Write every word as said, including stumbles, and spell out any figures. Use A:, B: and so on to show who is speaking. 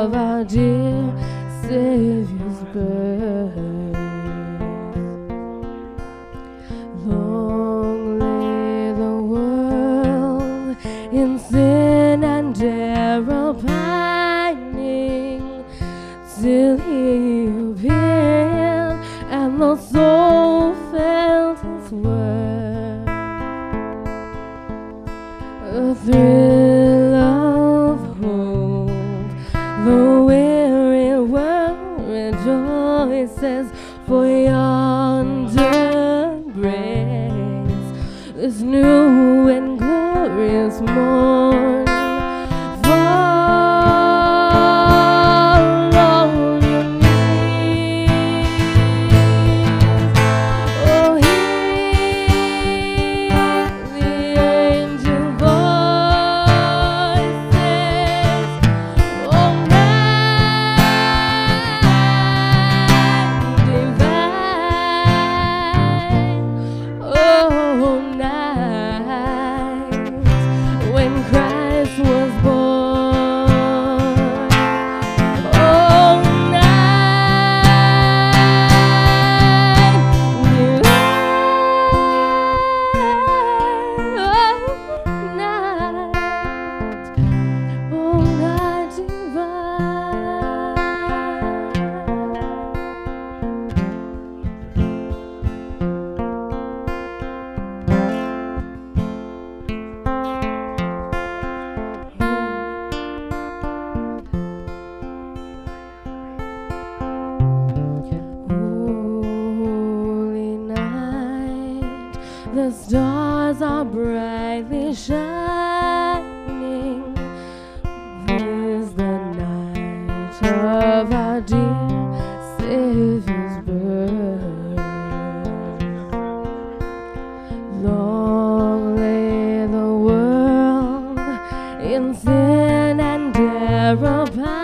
A: of our dear Savior's birth. Long lay the world in sin and error pining, till He appeared and the soul felt His word. A thrill of hope, the weary world rejoices, for yonder breaks this new and glorious morn. Fall on your knees, oh, hear the angel voices, oh, night divine, oh, night when Christ was born, oh, night divine, oh, night, oh, night divine. Holy night, the stars are brightly shining. This the night of our dear Savior's birth. Long lay the world in sin and error.